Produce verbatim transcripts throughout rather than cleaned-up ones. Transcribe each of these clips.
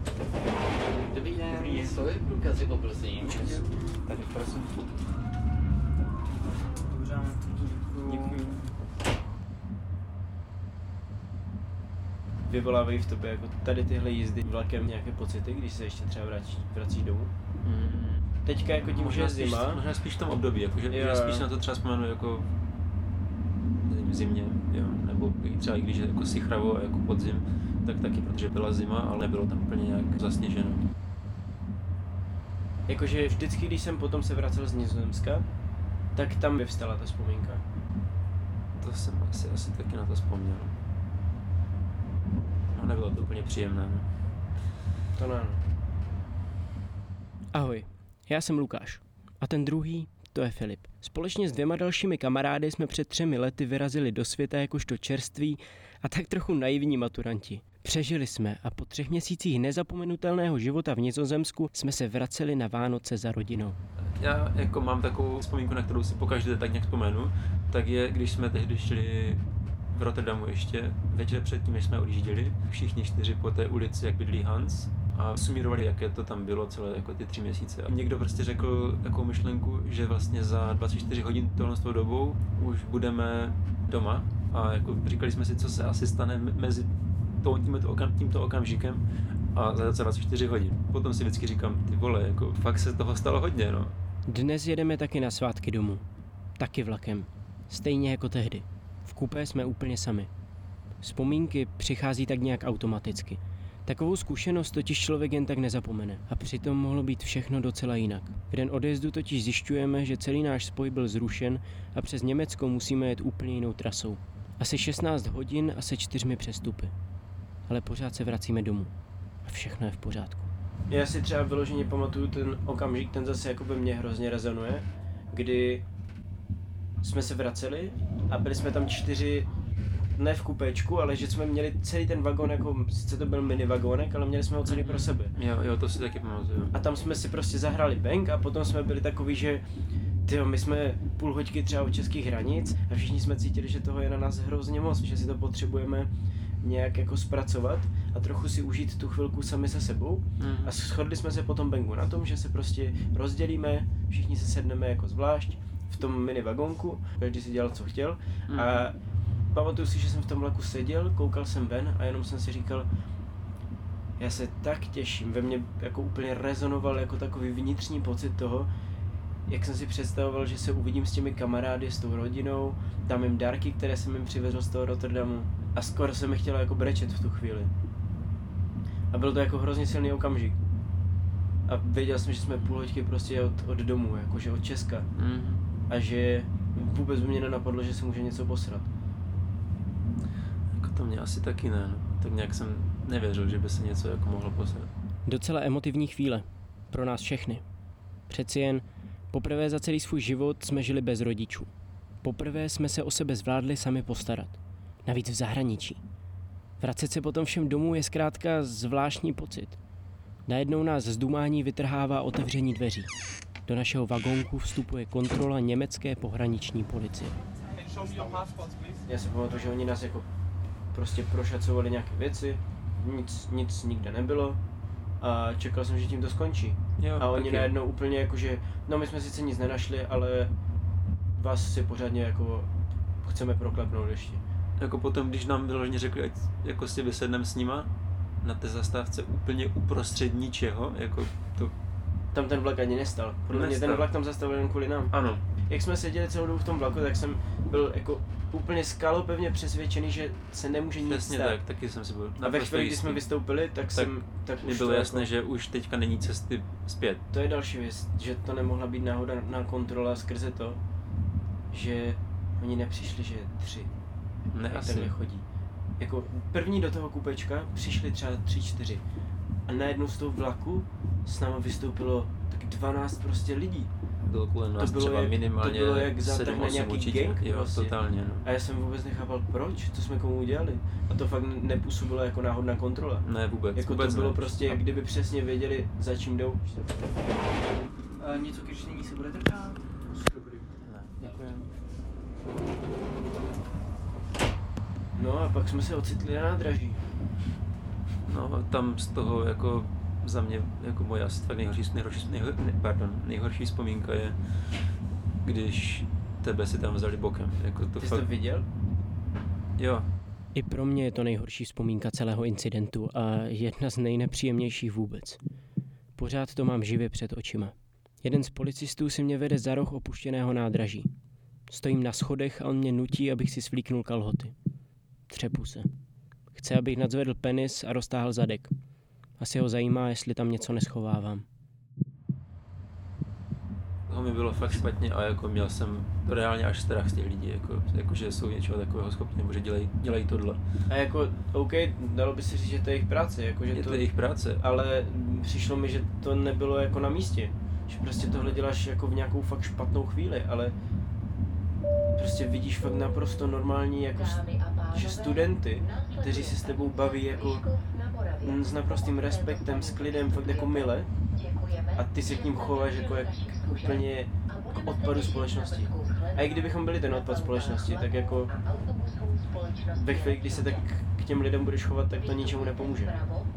Dobrý den, svoje průkazy poprosím. Tady prosím. Děkuji. Vyvolávají v tobě jako tady tyhle jízdy vlakem nějaké pocity, když se ještě třeba vrací, vracíš domů? Mm. Teďka jako tím, že je zima. Možná spíš v tom období, jako, že, že spíš na to třeba vzpomenu jako v zimě, jo, nebo třeba i když je jako sichravo jako podzim, tak taky, protože byla zima, ale nebylo tam úplně nějak zasněženo. Jakože vždycky, když jsem potom se vracel z Nizozemska, tak tam vyvstala ta vzpomínka. To jsem asi, asi taky na to vzpomněl. No, nebylo to úplně příjemné. No. To ne. Ahoj, já jsem Lukáš a ten druhý, to je Filip. Společně s dvěma dalšími kamarády jsme před třemi lety vyrazili do světa jakožto čerství a tak trochu naivní maturanti. Přežili jsme a po třech měsících nezapomenutelného života v Nizozemsku jsme se vraceli na Vánoce za rodinou. Já jako mám takovou vzpomínku, na kterou si pokaždé tak nějak vzpomenu, tak je, když jsme tehdy šli v Rotterdamu ještě, večer předtím, než jsme odjížděli, všichni čtyři po té ulici, jak bydlí Hans, a sumírovali, jaké to tam bylo celé jako ty tři měsíce. A někdo prostě řekl takovou myšlenku, že vlastně za dvacet čtyři hodin tohle s tou dobou už budeme doma a jako říkali jsme si, co se asi stane mezi tímto, okam, tímto okamžikem a za dvacet čtyři hodin. Potom si vždycky říkám, ty vole, jako fakt se toho stalo hodně, no. Dnes jedeme taky na svátky domů. Taky vlakem. Stejně jako tehdy. V kupé jsme úplně sami. Vzpomínky přichází tak nějak automaticky. Takovou zkušenost totiž člověk jen tak nezapomene. A přitom mohlo být všechno docela jinak. V den odjezdu totiž zjišťujeme, že celý náš spoj byl zrušen a přes Německo musíme jet úplně jinou trasou. Asi šestnáct hodin a se čtyřmi přestupy. Ale pořád se vracíme domů. A všechno je v pořádku. Já si třeba vyloženě pamatuju ten okamžik, ten zase jako by mě hrozně rezonuje, kdy jsme se vraceli a byli jsme tam čtyři, ne v kupéčku, ale že jsme měli celý ten vagón, jako sice to byl mini vagónek, ale měli jsme ho celý pro sebe. Jo, jo, to si taky pamatuju. A tam jsme si prostě zahráli bank a potom jsme byli takový, že tyjo, my jsme půl hoďky třeba od českých hranic a všichni jsme cítili, že toho je na nás hrozně moc, že si to potřebujeme nějak jako zpracovat a trochu si užít tu chvilku sami se sebou. Mm. A shodli jsme se potom banku na tom, že se prostě rozdělíme, všichni se sedneme jako zvlášť v tom mini vagónku, každý si dělal, co chtěl. Mm. A pamatuju si, že jsem v tom vlaku seděl, koukal jsem ven a jenom jsem si říkal, já se tak těším, ve mně jako úplně rezonoval jako takový vnitřní pocit toho, jak jsem si představoval, že se uvidím s těmi kamarády, s tou rodinou, dám jim dárky, které jsem jim přivezl z toho Rotterdamu a skoro se mi chtělo jako brečet v tu chvíli. A byl to jako hrozně silný okamžik. A věděl jsem, že jsme půl hoďky prostě od, od domu, jakože od Česka. Mm. A že vůbec by mě nenapadlo, že se může něco posrat. Jako to mě asi taky ne, no. Tak nějak jsem nevěřil, že by se něco jako mohlo posrat. Docela emotivní chvíle. Pro nás všechny. Přeci jen poprvé za celý svůj život jsme žili bez rodičů. Poprvé jsme se o sebe zvládli sami postarat. Navíc v zahraničí. Vracet se potom všem domů je zkrátka zvláštní pocit. Najednou nás z dumání vytrhává otevření dveří. Do našeho vagónku vstupuje kontrola německé pohraniční policie. Já si pamatuju, že oni nás jako prostě prošacovali nějaké věci, nic, nic nikde nebylo a čekal jsem, že tím to skončí. Jo, a oni najednou úplně jakože, no my jsme sice nic nenašli, ale vás si pořádně jako chceme proklepnout ještě. Jako potom, když nám vyloženě řekli, ať jako si vysedneme s nima na té zastávce úplně uprostřed ničeho, jako to... Tam ten vlak ani nestal. Podle mě ten vlak tam zastavil jen kvůli nám. Ano. Jak jsme seděli celou dobu v tom vlaku, tak jsem byl jako úplně skalopevně přesvědčený, že se nemůže nic Přesně stát. tak, taky jsem si byl. A ve chvíli, kdy jsme vystoupili, tak, tak jsem... Tak už bylo jasné, jako... že už teďka není cesty zpět. To je další věc, že to nemohla být náhoda na kontrola skrze to, že oni nepřišli, že tři. Ne, asi. Takhle chodí. Jako první do toho kupečka přišli třeba tři, čtyři. A najednou z toho vlaku s náma vystoupilo tak dvanáct prostě lidí. Bylo kolem nás to bylo třeba jak, minimálně to bylo jak sedm osm určitě. Gang, jo, prostě. Totálně, no. A já jsem vůbec nechápal proč, co jsme komu udělali. A to fakt nepůsobilo jako náhodná kontrola. Ne, vůbec. Jako vůbec to bylo ne. prostě, jak kdyby přesně věděli, za čím jdou. A něco ke čtení se budete přát? Ne, děkujeme. No a pak jsme se ocitli na nádraží. No tam z toho jako za mě jako moje asi fakt nejhorší, nejhorší, nejhor, ne, pardon, nejhorší vzpomínka je, když tebe si tam vzali bokem. Jako to Ty fakt... jsi to viděl? Jo. I pro mě je to nejhorší vzpomínka celého incidentu a jedna z nejnepříjemnějších vůbec. Pořád to mám živě před očima. Jeden z policistů si mě vede za roh opuštěného nádraží. Stojím na schodech a on mě nutí, abych si svlíknul kalhoty. Třepu se. Chce, abych nadzvedl penis a roztáhl zadek. Asi ho zajímá, jestli tam něco neschovávám. Toho mi bylo fakt špatně a jako měl jsem reálně až strach z těch lidí, jako, jako že jsou něčeho takového schopni, nebo že dělají, dělají tohle. A jako, OK, dalo by se říct, že to je jejich práce, jako, že Je to, to jejich práce. ale přišlo mi, že to nebylo jako na místě. Že prostě tohle děláš jako v nějakou fakt špatnou chvíli, ale prostě vidíš fakt naprosto normální jako že studenty, kteří se s tebou baví jako s naprostým respektem, s klidem, fakt jako mile a ty se k ním chováš jako jak úplně jako odpadu společnosti. A i kdybychom byli ten odpad společnosti, tak jako ve chvíli, kdy se tak k těm lidem budeš chovat, tak to ničemu nepomůže.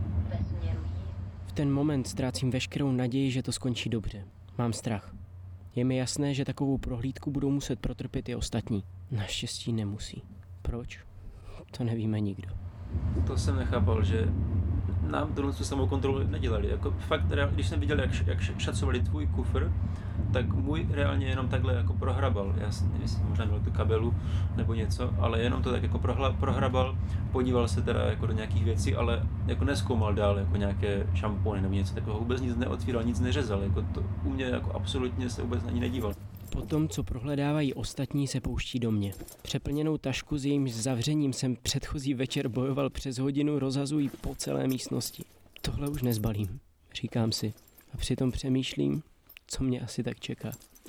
V ten moment ztrácím veškerou naději, že to skončí dobře. Mám strach. Je mi jasné, že takovou prohlídku budou muset protrpět i ostatní. Naštěstí nemusí. Proč? To nevíme nikdo. To jsem nechápal, že nám tohle samou kontrolu nedělali. Jako fakt, když jsem viděl, jak, jak šacovali tvůj kufr, tak můj reálně jenom takhle jako prohrabal. Já nevím, jestli možná měl tu kabelu nebo něco, ale jenom to tak jako prohla, prohrabal, podíval se teda jako do nějakých věcí, ale jako nezkoumal dál jako nějaké šampony nebo něco takového. Vůbec nic neotvíral, nic neřezal. Jako to u mě jako absolutně se vůbec ani nedíval. Potom, co prohledávají ostatní, se pouští do mě. Přeplněnou tašku s jejímž zavřením jsem předchozí večer bojoval přes hodinu, rozhazují po celé místnosti. Tohle už nezbalím, říkám si. A přitom přemýšlím, co mě asi tak čeká.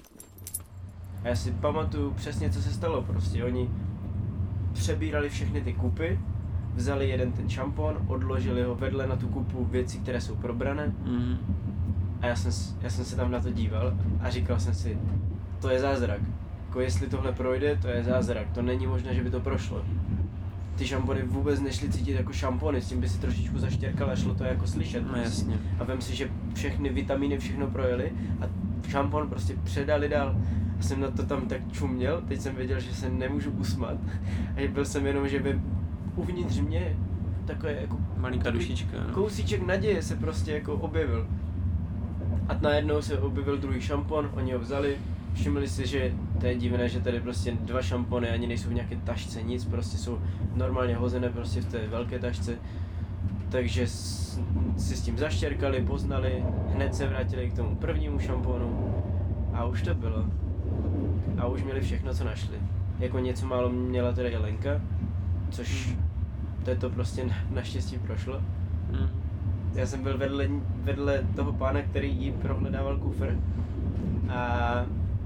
A já si pamatuju přesně, co se stalo. Prostě oni přebírali všechny ty kupy, vzali jeden ten šampon, odložili ho vedle na tu kupu věcí, které jsou probrané. Mm. A já jsem, já jsem se tam na to díval a říkal jsem si, to je zázrak. Jako jestli tohle projde, to je zázrak. To není možné, že by to prošlo. Ty šampony vůbec nešly cítit jako šampony, s tím by si trošičku zaštěrkal a šlo to jako slyšet. No jasně. A vem si, že všechny vitamíny, všechno projeli a šampon prostě předali dál. A jsem na to tam tak čuměl, teď jsem věděl, že se nemůžu usmat. A byl jsem jenom, že by uvnitř mě takové jako malinká dušička. No. Kousíček naděje se prostě jako objevil. A najednou se objevil druhý šampon, oni ho vzali, všimli si, že to je divné, že tady prostě dva šampony ani nejsou v nějaké tašce, nic, prostě jsou normálně hozené prostě v té velké tašce. Takže si s tím zaštěrkali, poznali, hned se vrátili k tomu prvnímu šamponu a už to bylo. A už měli všechno, co našli. Jako něco málo měla teda i Lenka, což to je to prostě naštěstí prošlo. Mm. Já jsem byl vedle, vedle toho pána, který jí prohledával kufr a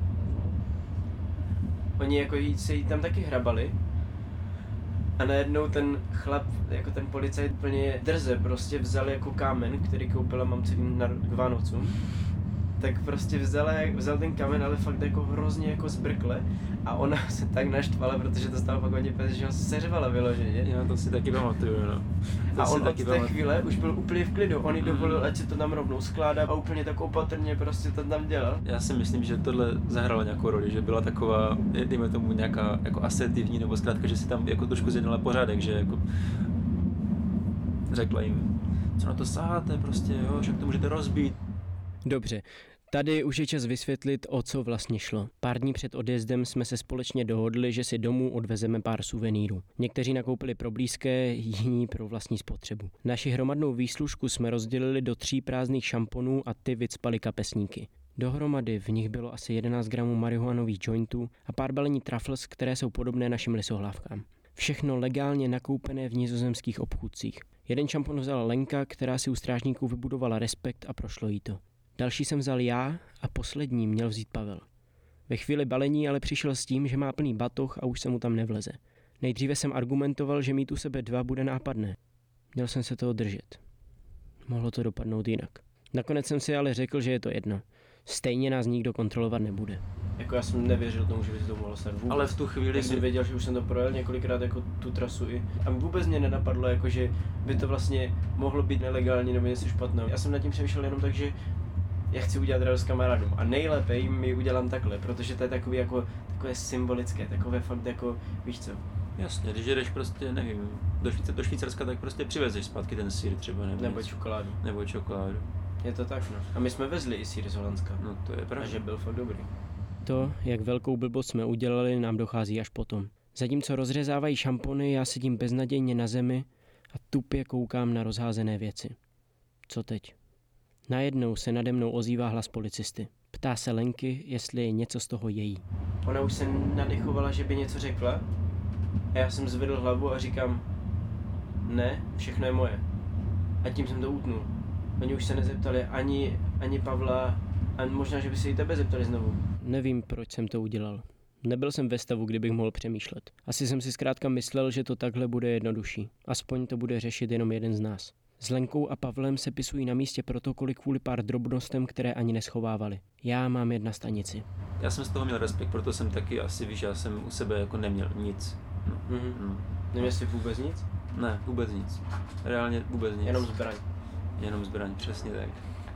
oni jako se jí tam taky hrabali a najednou ten chlap, jako ten policajt úplně drze prostě vzal jako kámen, který koupila mamce k Vánocům, tak prostě vzal, vzal ten kámen, ale fakt jako hrozně jako zbrkle a ona se tak naštvala, protože to stalo fakt hodně peněz, že ho seřvala vyloženě. Já to si taky pamatuju, no. To a on od taky té pamatuju. chvíle už byl úplně v klidu, on jí dovolil, ať se to tam rovnou skládá a úplně tak opatrně prostě to tam dělal. Já si myslím, že tohle zahralo nějakou roli, že byla taková, dejme tomu nějaká jako asertivní, nebo zkrátka, že si tam jako trošku zjednala pořádek, že jako řekla jim, co na to saháte prostě, jo, že to můžete rozbít. Dobře, tady už je čas vysvětlit, o co vlastně šlo. Pár dní před odjezdem jsme se společně dohodli, že si domů odvezeme pár suvenýrů. Někteří nakoupili pro blízké, jiní pro vlastní spotřebu. Naši hromadnou výslužku jsme rozdělili do tří prázdných šamponů a ty vycpaly kapesníky. Dohromady v nich bylo asi jedenáct gramů marihuanových jointů a pár balení truffles, které jsou podobné našim lisohlávkám. Všechno legálně nakoupené v nizozemských obchůdcích. Jeden šampon vzala Lenka, která si u strážníků vybudovala respekt a prošlo jí to. Další jsem vzal já a poslední měl vzít Pavel. Ve chvíli balení ale přišel s tím, že má plný batoh a už se mu tam nevleze. Nejdříve jsem argumentoval, že mít u sebe dva bude nápadné. Měl jsem se toho držet. Mohlo to dopadnout jinak. Nakonec jsem si ale řekl, že je to jedno. Stejně nás nikdo kontrolovat nebude. Jako já jsem nevěřil tomu, že by se to mohlo stát vůbec. Ale v tu chvíli, Já jsem věděl, že už jsem to projel několikrát jako tu trasu i a vůbec mě nenapadlo, jako že by to vlastně mohlo být nelegální nebo něco špatného. Já jsem nad tím přemýšlel jenom tak, že já chci udělat radost kamarádům a nejlépe jim ji udělám takhle, protože to je takový jako takové symbolické, takové fakt jako, víš co. Jasně, když jdeš prostě, nevím, do, Švýc- do Švýcarska, tak prostě přivezeš zpátky ten sýr třeba nebo Nebo něco. čokoládu. Nebo čokoládu. Je to tak, no. A my jsme vezli i sýr z Holandska. No to je A pravda. že byl fakt dobrý. To, jak velkou blbost jsme udělali, nám dochází až potom. Zatímco rozřezávají šampony, já sedím beznadějně na zemi a tupě koukám na rozházené věci. Co teď? Najednou se nade mnou ozývá hlas policisty. Ptá se Lenky, jestli je něco z toho její. Ona už se nadechovala, že by něco řekla a já jsem zvedl hlavu a říkám ne, všechno je moje. A tím jsem to utnul. Oni už se nezeptali ani, ani Pavla a možná, že by se i tebe zeptali znovu. Nevím, proč jsem to udělal. Nebyl jsem ve stavu, kdybych mohl přemýšlet. Asi jsem si zkrátka myslel, že to takhle bude jednodušší. Aspoň to bude řešit jenom jeden z nás. S Lenkou a Pavlem se pisují na místě protokoly kvůli pár drobnostem, které ani neschovávali. Já mám jedna stanici. Já jsem z toho měl respekt, proto jsem taky asi, víš, já jsem u sebe jako neměl nic. No. Mhm. No. Neměl jsi vůbec nic? Ne, vůbec nic. Reálně vůbec nic. Jenom zbraň. Jenom zbraň, přesně tak.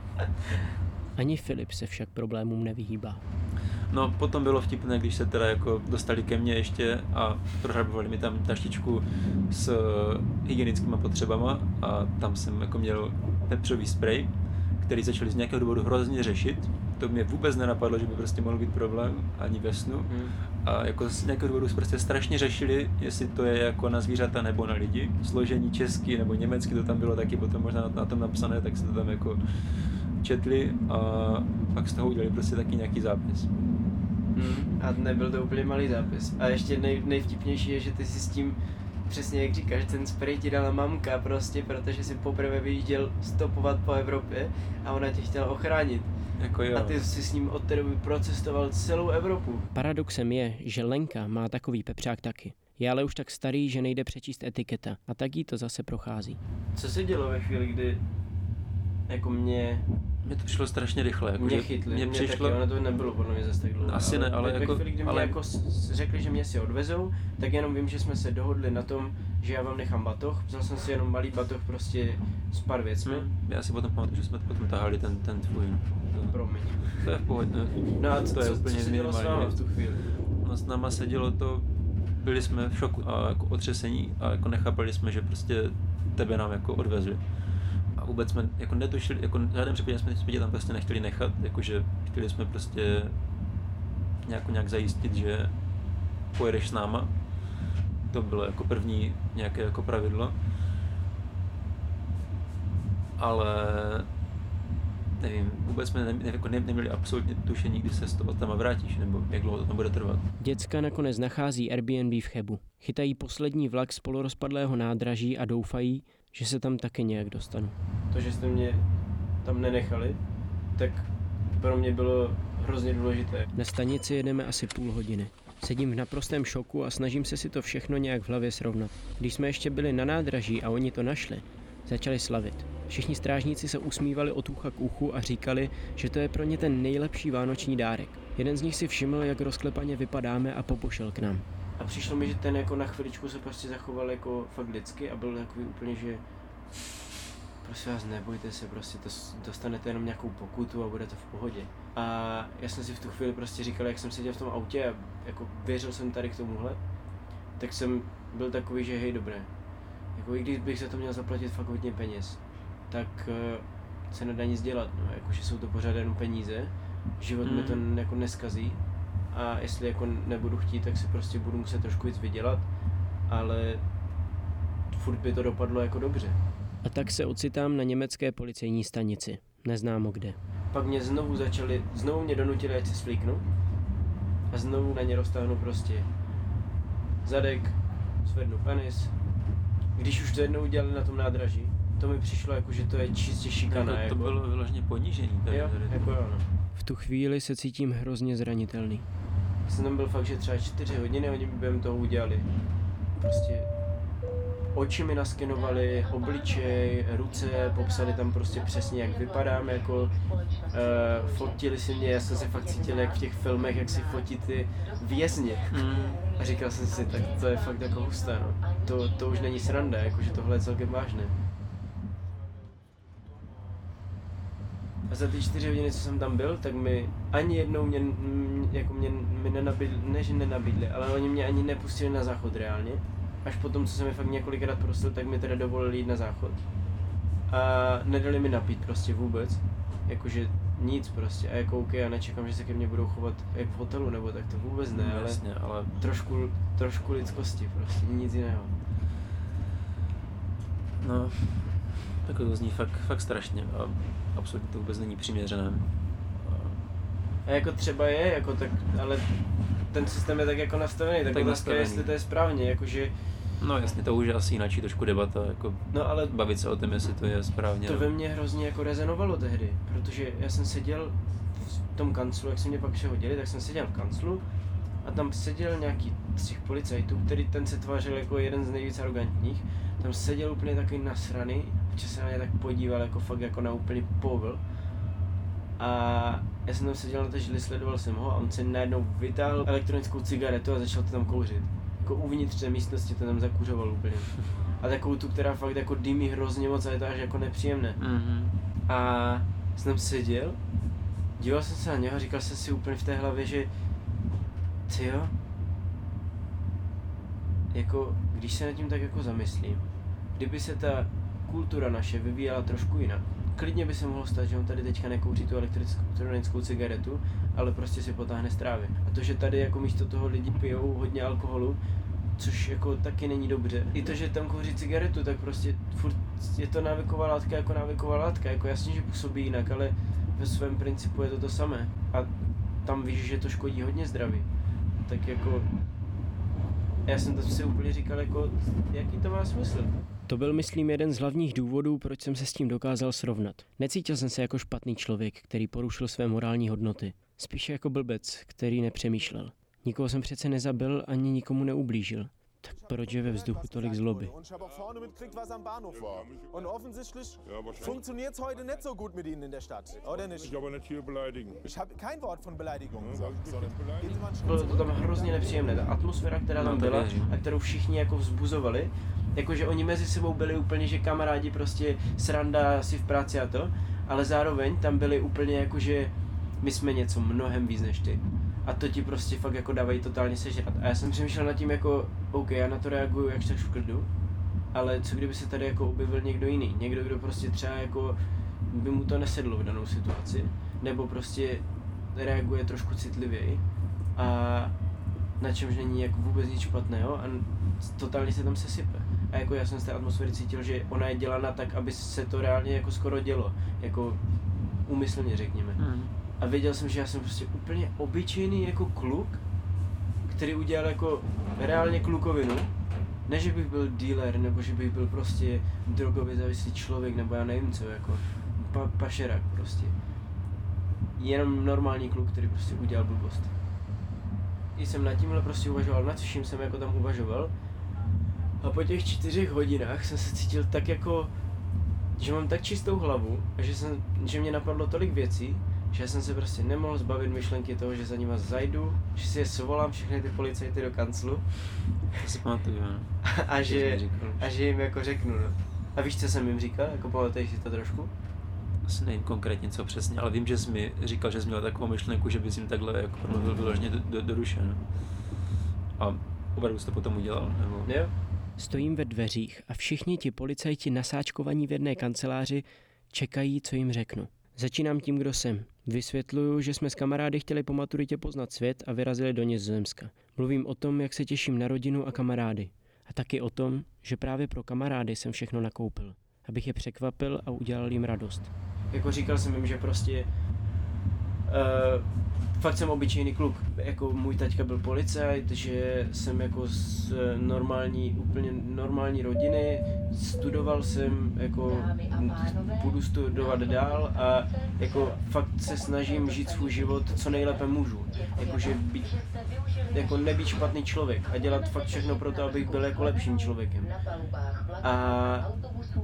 Ani Filip se však problémům nevyhýbá. No potom bylo vtipné, když se teda jako dostali ke mně ještě a prohrabovali mi tam taštičku s hygienickými potřebama a tam jsem jako měl pepřový sprej, který začali z nějakého důvodu hrozně řešit. To mě vůbec nenapadlo, že by prostě mohl být problém ani ve snu. Hmm. A jako z nějakého důvodu prostě strašně řešili, jestli to je jako na zvířata nebo na lidi. Složení česky nebo německy to tam bylo taky potom možná na tom napsané, tak se to tam jako četli a pak z toho udělali prostě taky nějaký zápis. Hmm. A nebyl to úplně malý zápis. A ještě nej, nejvtipnější je, že ty si s tím, přesně jak říkáš, ten sprej ti dala mamka prostě, protože si poprvé vyjížděl stopovat po Evropě a ona tě chtěla ochránit. Jako jo. A ty jsi s ním od té doby procestoval celou Evropu. Paradoxem je, že Lenka má takový pepřák taky. Je ale už tak starý, že nejde přečíst etiketa a tak jí to zase prochází. Co se dělo ve chvíli, kdy jako mě, Mně to přišlo strašně rychle. Jako mě že chytli, Mně mě přišlo, taky, ono to nebylo podle mě zase tak dlouho. Asi ne, ale ve jako- chvíli, kdy mě ale- jako s- řekli, že mě si odvezou, tak jenom vím, že jsme se dohodli na tom, že já vám nechám batoh. Vzal jsem si jenom malý batoh prostě s pár věcmi. hm, já si potom pamatuju, že jsme potom tahali ten, ten tvůj. To, Promiň. to je v pohodě. No a co, to je co, úplně co se dělo s váma minimální. v tu chvíli? No s náma se dělo to, byli jsme v šoku a jako otřesení a jako nechápali jsme, že prostě tebe nám jako odvezli. A vůbec jsme jako netušili, jako v žádném případě jsme, jsme tě tam prostě nechtěli nechat, jakože chtěli jsme prostě nějak, nějak zajistit, že pojedeš s náma. To bylo jako první nějaké jako pravidlo. Ale nevím, vůbec jsme ne, ne, jako ne, neměli absolutně tušení, kdy se z toho tam vrátíš, nebo jak dlouho to tam bude trvat. Děcka nakonec nachází Airbnb v Chebu. Chytají poslední vlak z polorozpadlého nádraží a doufají, že se tam taky nějak dostanu. To, že jste mě tam nenechali, tak pro mě bylo hrozně důležité. Na stanici jedeme asi půl hodiny. Sedím v naprostém šoku a snažím se si to všechno nějak v hlavě srovnat. Když jsme ještě byli na nádraží a oni to našli, začali slavit. Všichni strážníci se usmívali od ucha k uchu a říkali, že to je pro ně ten nejlepší vánoční dárek. Jeden z nich si všiml, jak rozklepaně vypadáme a popošel k nám. A přišlo mi, že ten jako na chviličku se prostě zachoval jako fakt lidsky a byl takový úplně, že prosím vás, nebojte se, prostě to dostanete jenom nějakou pokutu a bude to v pohodě. A já jsem si v tu chvíli prostě říkal, jak jsem seděl v tom autě a jako věřil jsem tady k tomuhle, tak jsem byl takový, že hej, dobré. Jako i když bych za to měl zaplatit fakt hodně peněz, tak uh, se nedá nic dělat, no, jakože jsou to pořád jenom peníze, život mm. mi to jako neskazí a jestli jako nebudu chtít, tak si prostě budu muset trošku víc vydělat, ale furt by to dopadlo jako dobře. A tak se ocitám na německé policejní stanici. Neznámo kde. Pak mě znovu začali, znovu mě donutili, ať se svlíknu a znovu na ně roztáhnu prostě zadek, zvednu penis. Když už to jednou udělali na tom nádraží, to mi přišlo jako, že to je čistě šikana. Jako, jako, to bylo vyloženě ponížení. Tady, jo, tady. jako jo, no. V tu chvíli se cítím hrozně zranitelný. Já jsem tam byl fakt, že třeba čtyři hodiny, oni by během toho udělali prostě oči mi naskenovali, obličej, ruce, popsali tam prostě přesně, jak vypadám, jako uh, fotili si mě, já jsem se fakt cítil jak v těch filmech, jak si fotí ty vězně. Mm. A říkal jsem si, tak to je fakt jako husté, no. To, to už není sranda, jakože tohle je celkem vážné. A za ty čtyři hodiny, co jsem tam byl, tak mi ani jednou mě, jako mě, mě nenabídli, ne že nenabídli, ale oni mě ani nepustili na záchod reálně. Až potom, co jsem je fakt několikrát prosil, tak mi teda dovolili jít na záchod. A nedali mi napít prostě vůbec, jakože nic prostě. A jako OK, já nečekám, že se ke mně budou chovat jak v hotelu, nebo tak to vůbec ne, ale, Jasně, ale... Trošku, trošku lidskosti prostě, nic jiného. No, tak to zní fakt, fakt strašně a absolutně to vůbec není přiměřené. A jako třeba je, jako tak, ale ten systém je tak jako nastavený, tak, tak otázka je, jestli to je správně, jakože... No jasně, to už je asi jináčí trošku debata, jako no, ale bavit se o tom, jestli to je správně. To ve mně hrozně jako rezonovalo tehdy, protože já jsem seděl v tom kanclu, jak se mě pak přehodili, tak jsem seděl v kanclu a tam seděl nějaký tři policajtů, který ten se tvářil jako jeden z nejvíc arrogantních. Tam seděl úplně takový nasraný, protože se na ně tak podíval jako fakt jako na úplný povl. A já jsem tam seděl na té židli, sledoval jsem ho a on se najednou vytáhl elektronickou cigaretu a začal to tam kouřit. Jako uvnitř té místnosti to tam zakuřoval úplně. A takovou tu, která fakt jako dýmí hrozně moc a je to až jako nepříjemné. Mm-hmm. A jsem tam seděl, díval jsem se na něho a říkal jsem si úplně v té hlavě, že tyjo, jako když se nad tím tak jako zamyslím, kdyby se ta kultura naše vyvíjela trošku jinak, klidně by se mohlo stát, že on tady teďka nekouří tu elektronickou cigaretu, ale prostě si potáhne z trávy. A to, že tady jako místo toho lidi pijou hodně alkoholu, což jako taky není dobře. I to, že tam kouří cigaretu, tak prostě furt je to návyková látka jako návyková látka. Jako jasně, že působí jinak, ale ve svém principu je to to samé. A tam víš, že to škodí hodně zdraví. Tak jako... Já jsem to si úplně říkal, jako, jaký to má smysl. To byl, myslím, jeden z hlavních důvodů, proč jsem se s tím dokázal srovnat. Necítil jsem se jako špatný člověk, který porušil své morální hodnoty. Spíše jako blbec, který nepřemýšlel. Nikoho jsem přece nezabil ani nikomu neublížil. Tak proč je ve vzduchu tolik zloby? Bylo to tam hrozně nepříjemné, ta atmosféra, která tam byla a kterou všichni jako vzbuzovali, jakože oni mezi sebou byli úplně, že kamarádi prostě sranda si v práci a to, ale zároveň tam byli úplně jakože my jsme něco mnohem víc než ty. A to ti prostě fakt jako dávají totálně sežrat. A já jsem přemýšlel nad tím jako, OK, já na to reaguju jakž tak v klidu, ale co kdyby se tady jako objevil někdo jiný, někdo, kdo prostě třeba jako by mu to nesedlo v danou situaci, nebo prostě reaguje trošku citlivěji a na čemž není jako vůbec nic špatného a totálně se tam sesype. A jako já jsem z té atmosféry cítil, že ona je dělaná tak, aby se to reálně jako skoro dělo, jako úmyslně řekněme. Mm. A věděl jsem, že já jsem prostě úplně obyčejný jako kluk, který udělal jako reálně klukovinu. Ne, že bych byl dealer, nebo že bych byl prostě drogově závislý člověk, nebo já nevím co, jako pa- pašerák prostě. Jenom normální kluk, který prostě udělal blbost. I jsem nad tímhle prostě uvažoval, nad čím jsem jako tam uvažoval. A po těch čtyřech hodinách jsem se cítil tak jako, že mám tak čistou hlavu, a že, jsem, že mě napadlo tolik věcí, že jsem se prostě nemohl zbavit myšlenky toho, že za nima zajdu, že si je svolám všechny ty policajty do kanclu. To si pamatuju, no. a, že, a že jim jako řeknu, no. A víš, co jsem jim říkal? Jako pamatuješ si to trošku? Asi nevím konkrétně co přesně, ale vím, že jsi mi říkal, že jsi měl takovou myšlenku, že bys jim takhle jako promluvil vyloženě do, do, do duše, no. A opravdu jsi to potom udělal, nebo? Jo. Stojím ve dveřích a všichni ti policajti nasáčkovaní v jedné kanceláři čekají, co jim řeknu. Začínám tím, kdo jsem. Vysvětluju, že jsme s kamarády chtěli po maturitě poznat svět a vyrazili do Nizozemska. Mluvím o tom, jak se těším na rodinu a kamarády. A taky o tom, že právě pro kamarády jsem všechno nakoupil. Abych je překvapil a udělal jim radost. Jako říkal jsem jim, že prostě Uh, fakt jsem obyčejný kluk, jako můj taťka byl policajt, že jsem jako z normální, úplně normální rodiny, studoval jsem, jako budu studovat dál a jako fakt se snažím žít svůj život co nejlépe můžu, jakože být, jako nebýt špatný člověk a dělat fakt všechno pro to, abych byl jako lepším člověkem. A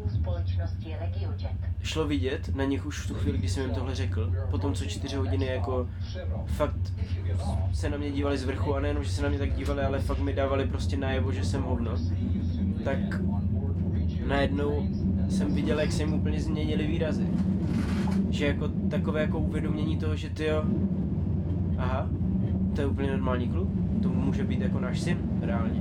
šlo vidět na nich už v tu chvíli, kdy jsem jim tohle řekl, potom co čtyři hodiny jako fakt se na mě dívali z vrchu a nejenom, že se na mě tak dívali, ale fakt mi dávali prostě najevo, že jsem hovno, tak najednou jsem viděl, jak se jim úplně změnily výrazy. Že jako takové jako uvědomění toho, že tyjo, aha, to je úplně normální kluk, to může být jako náš syn, reálně.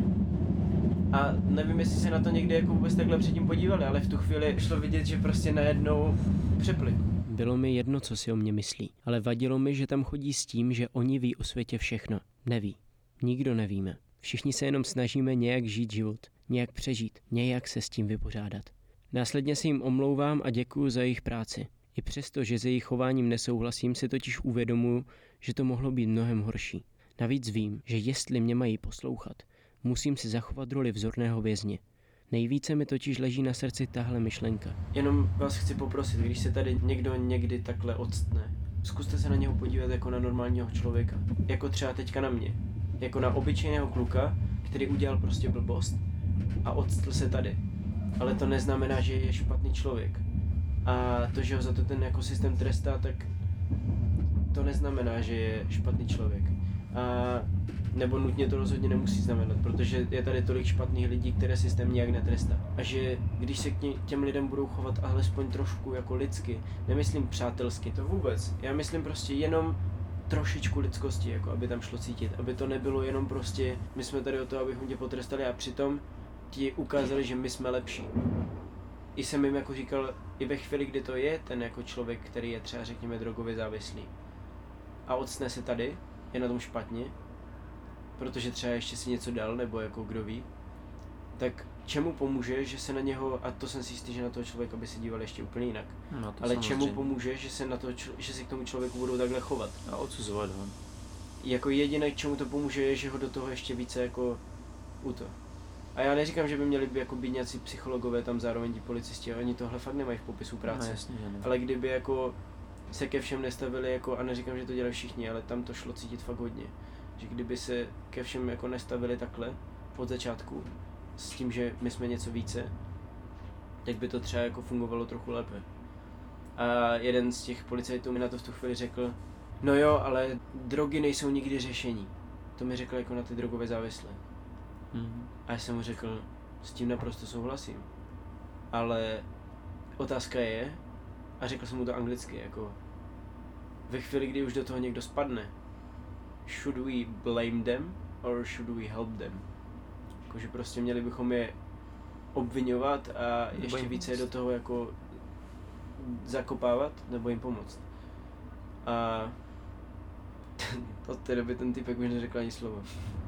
A nevím, jestli se na to někdy jako vůbec takhle předtím podívali, ale v tu chvíli šlo vidět, že prostě najednou přepli. Bylo mi jedno, co si o mě myslí, ale vadilo mi, že tam chodí s tím, že oni ví o světě všechno. Neví. Nikdo nevíme. Všichni se jenom snažíme nějak žít život, nějak přežít, nějak se s tím vypořádat. Následně si jim omlouvám a děkuju za jejich práci. I přesto, že s jejich chováním nesouhlasím, si totiž uvědomuju, že to mohlo být mnohem horší. Navíc vím, že jestli mě mají poslouchat, musím si zachovat roli vzorného vězně. Nejvíce mi totiž leží na srdci tahle myšlenka. Jenom vás chci poprosit, když se tady někdo někdy takhle odstne, zkuste se na něho podívat jako na normálního člověka. Jako třeba teďka na mě. Jako na obyčejného kluka, který udělal prostě blbost a odstl se tady. Ale to neznamená, že je špatný člověk. A to, že ho za to ten jako systém trestá, tak to neznamená, že je špatný člověk. A nebo nutně to rozhodně nemusí znamenat, protože je tady tolik špatných lidí, které systém nějak netrestá. A že když se k těm lidem budou chovat alespoň trošku jako lidsky, nemyslím přátelsky, to vůbec. Já myslím prostě jenom trošičku lidskosti, jako aby tam šlo cítit, aby to nebylo jenom prostě, my jsme tady o to, abychom tě potrestali a přitom ti ukázali, že my jsme lepší. I jsem jim jako říkal, i ve chvíli, kdy to je ten jako člověk, který je třeba řekněme drogově závislý a odstne se tady, je na tom špatně, protože třeba ještě si něco dal, nebo jako kdo ví, tak čemu pomůže, že se na něho, a to jsem si jistý, že na toho člověka by se díval ještě úplně jinak, no, ale samozřejmě. Čemu pomůže, že se, na to, že se k tomu člověku budou takhle chovat. A odsuzovat ho. Jako jediné, čemu to pomůže, je, že ho do toho ještě více jako uto. A já neříkám, že by měli by jako být nějací psychologové tam zároveň ti policisti, oni tohle fakt nemají v popisu práce. No, jasně, ne. Ale kdyby jako se ke všem nestavili jako, a neříkám, že to dělají všichni, ale tam to šlo cítit fakt hodně. Že kdyby se ke všem jako nestavili takhle od začátku s tím, že my jsme něco více, tak by to třeba jako fungovalo trochu lépe. A jeden z těch policajtů mi na to v tu chvíli řekl, no jo, ale drogy nejsou nikdy řešení. To mi řekl jako na ty drogové závislé. Mm. A já jsem mu řekl, s tím naprosto souhlasím. Ale otázka je, a řekl jsem mu to anglicky, jako ve chvíli, kdy už do toho někdo spadne, should we blame them or should we help them? Jakože prostě měli bychom je obvinovat a ještě více je do toho jako zakopávat nebo jim pomoct. A od té doby ten typek už neřekl ani slovo.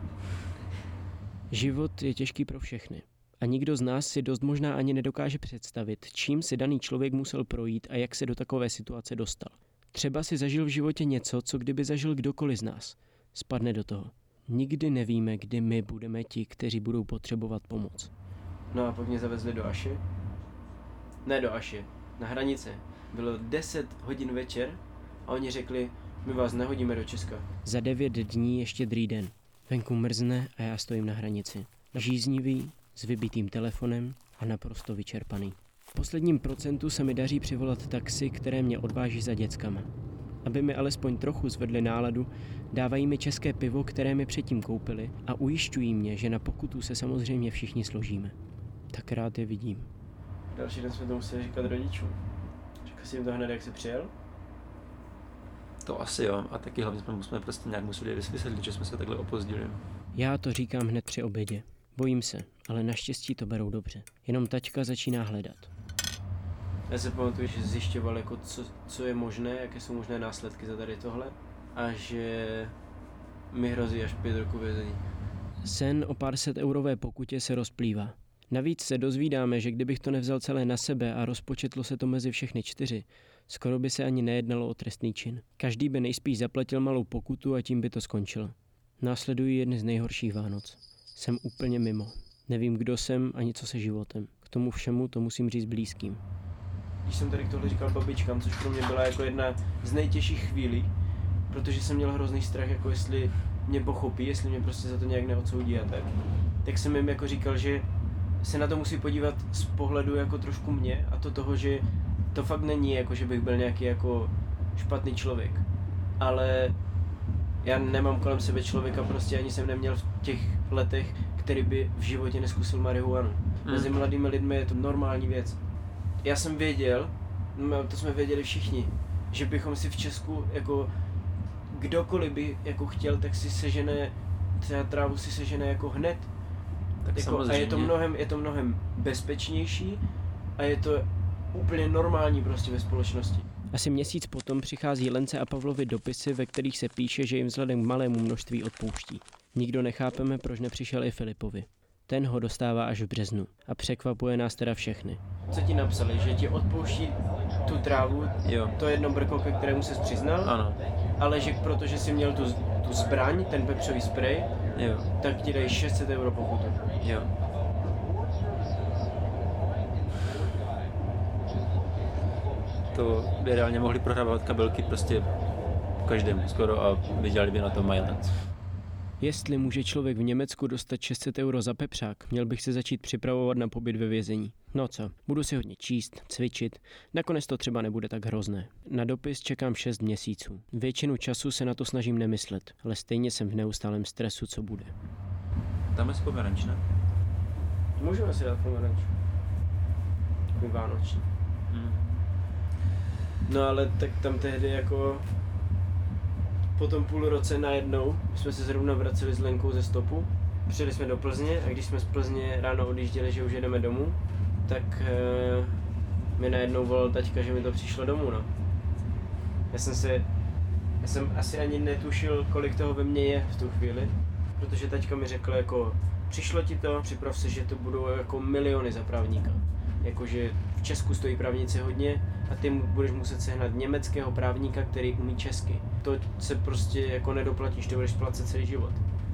Život je těžký pro všechny. A nikdo z nás si dost možná ani nedokáže představit, čím si daný člověk musel projít a jak se do takové situace dostal. Třeba si zažil v životě něco, co kdyby zažil kdokoliv z nás. Spadne do toho. Nikdy nevíme, kdy my budeme ti, kteří budou potřebovat pomoc. No a pak mě zavezli do Aše. Ne do Aše, na hranice. Bylo deset hodin večer a oni řekli, my vás nehodíme do Česka. Za devět dní ještě druhý den. Venku mrzne a já stojím na hranici. Žíznivý, s vybitým telefonem a naprosto vyčerpaný. V posledním procentu se mi daří přivolat taxi, které mě odváží za děckama. Aby mi alespoň trochu zvedli náladu, dávají mi české pivo, které mi předtím koupili a ujišťují mě, že na pokutu se samozřejmě všichni složíme. Tak rád je vidím. Další den jsme to museli říkat rodičům. Řekl jsi jim to hned, jak jsi přijel? To asi jo, a taky hlavně jsme, jsme prostě nějak museli vysvětlit, že jsme se takhle opozdili. Já to říkám hned při obědě. Bojím se, ale naštěstí to berou dobře. Jenom taťka začíná hledat. Já se pamatuju, že zjišťoval, jako co, co je možné, jaké jsou možné následky za tady tohle a že mi hrozí až pět roků vězení. Sen o pár set eurové pokutě se rozplývá. Navíc se dozvídáme, že kdybych to nevzal celé na sebe a rozpočetlo se to mezi všechny čtyři, Skoro by se ani nejednalo o trestný čin. Každý by nejspíš zaplatil malou pokutu a tím by to skončilo. Následují jedny z nejhorších Vánoc. Jsem úplně mimo. Nevím, kdo jsem ani co se životem. K tomu všemu to musím říct blízkým. Když jsem tady tohle říkal babičkám, což pro mě byla jako jedna z nejtěžších chvílí, protože jsem měl hrozný strach, jako jestli mě pochopí, jestli mě prostě za to nějak neodsoudí a tak. Tak jsem jim jako říkal, že se na to musí podívat z pohledu jako trošku mě a to toho, že to fakt není jako, že bych byl nějaký jako špatný člověk. Ale já nemám kolem sebe člověka, prostě ani jsem neměl v těch letech, který by v životě neskusil marihuanu. Hmm. Mezi mladými lidmi je to normální věc. Já jsem věděl, to jsme věděli všichni, že bychom si v Česku jako kdokoliv by jako chtěl, tak si sežene, třeba trávu si sežene jako hned. Tak jako, a je to mnohem, je to mnohem bezpečnější a je to úplně normální prostě ve společnosti. Asi měsíc potom přichází Lence a Pavlovi dopisy, ve kterých se píše, že jim vzhledem k malému množství odpouští. Nikdo nechápeme, proč nepřišel i Filipovi. Ten ho dostává až v březnu a překvapuje nás teda všechny. Co ti napsali, že ti odpouští tu trávu, jo. To jedno brko, ke kterému ses přiznal, ano. Ale že protože jsi měl tu, tu zbraň, ten pepřový sprej, jo. Tak ti dají šest set euro pokutu. Jo. To by reálně mohli prohrávat kabelky prostě každému skoro a vydělali by na to Mylands. Jestli může člověk v Německu dostat šest set euro za pepřák, měl bych se začít připravovat na pobyt ve vězení. No co, budu si hodně číst, cvičit, nakonec to třeba nebude tak hrozné. Na dopis čekám šest měsíců. Většinu času se na to snažím nemyslet, ale stejně jsem v neustálém stresu, co bude. Tam je pomeranč, ne? Můžeme si dát pomeranč. Takový vánoční. Hmm. No ale tak tam tehdy jako po tom půl roce najednou jsme se zrovna vraceli s Lenkou ze stopu. Přijeli jsme do Plzně a když jsme z Plzně ráno odjížděli, že už jedeme domů, tak e, mi najednou volal taťka, že mi to přišlo domů, no. Já jsem se, já jsem asi ani netušil, kolik toho ve mně je v tu chvíli, protože taťka mi řekl jako, přišlo ti to, připrav se, že to budou jako miliony za právníka. Jakože v Česku stojí právníci hodně a ty budeš muset sehnat německého právníka, který umí česky. To se prostě jako nedoplatíš, to budeš placet celý život.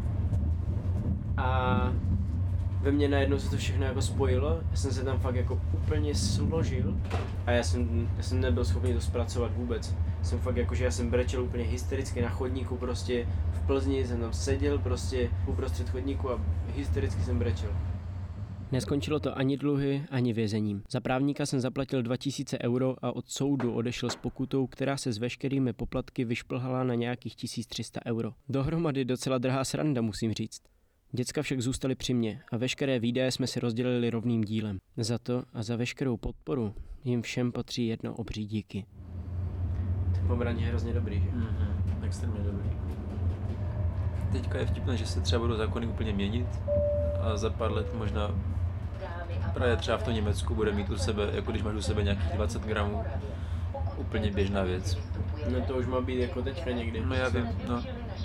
A ve mně najednou se to všechno jako spojilo, já jsem se tam fakt jako úplně složil a já jsem, já jsem nebyl schopný to zpracovat vůbec. Jsem fakt jako, že já jsem brečel úplně hystericky na chodníku prostě v Plzni, jsem tam seděl prostě uprostřed chodníku a hystericky jsem brečel. Neskončilo to ani dluhy, ani vězením. Za právníka jsem zaplatil dva tisíce euro a od soudu odešel s pokutou, která se s veškerými poplatky vyšplhala na nějakých tisíc tři sta euro. Dohromady docela drahá sranda, musím říct. Děcka však zůstaly při mně a veškeré výdaje jsme si rozdělili rovným dílem. Za to a za veškerou podporu jim všem patří jedno obří díky. Ten pomeranč je hrozně dobrý, že? Mm-hmm, extrémně dobrý. Teďka je vtipné, že se třeba budou zákony úplně měnit a za pár let možná právě třeba v tom Německu bude mít u sebe, jako když máš u sebe nějakých dvacet gramů, úplně běžná věc. No to už má být jako teďka někdy. No já vím, no.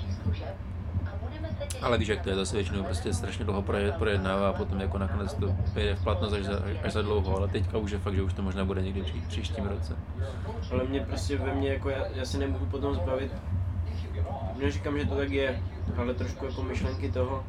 Ale víš, jak to je, zase většinou prostě strašně dlouho projednává a potom jako nakonec to jde v platnost až za, až za dlouho, ale teďka už je fakt, že už to možná bude někdy při, příštím roce. Ale mě prostě ve mně jako, já, já se nemůžu potom zbavit, neříkám, že to tak je, ale trošku jako myšlenky toho,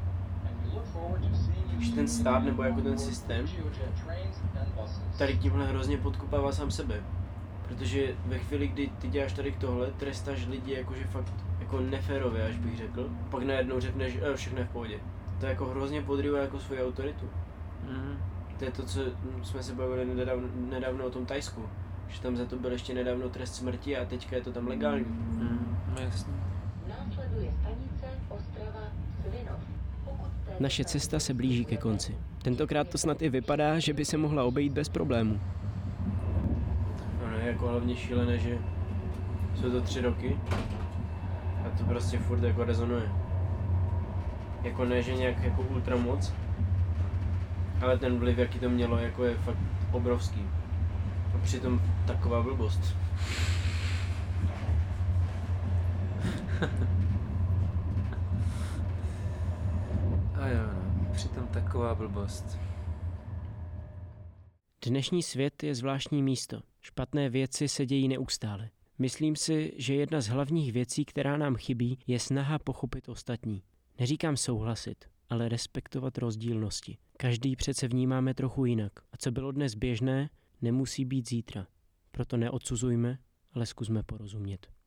že ten stát nebo jako ten systém tady tímhle hrozně podkopává sám sebe. Protože ve chvíli, kdy ty děláš tady tohle, trestáš lidi jakože fakt jako neférově, až bych řekl, pak najednou řekneš, že všechno je v pohodě. To jako hrozně podrývá jako svoji autoritu. Mm. To je to, co jsme se bavili nedávno, nedávno o tom Thajsku, že tam za to byl ještě nedávno trest smrti a teďka je to tam legální. Mm. No jasně. Následuje stanice Ostrava Svinov. Naše cesta se blíží ke konci. Tentokrát to snad i vypadá, že by se mohla obejít bez problémů. No ne, jako hlavně šílené, že jsou to tři roky a to prostě furt jako rezonuje. Jako ne, že nějak jako ultra moc, ale ten vliv, jaký to mělo, jako je fakt obrovský. A přitom taková blbost. A jo, no, přitom taková blbost. Dnešní svět je zvláštní místo. Špatné věci se dějí neustále. Myslím si, že jedna z hlavních věcí, která nám chybí, je snaha pochopit ostatní. Neříkám souhlasit, ale respektovat rozdílnosti. Každý přece vnímáme trochu jinak. A co bylo dnes běžné, nemusí být zítra. Proto neodsuzujme, ale zkusme porozumět.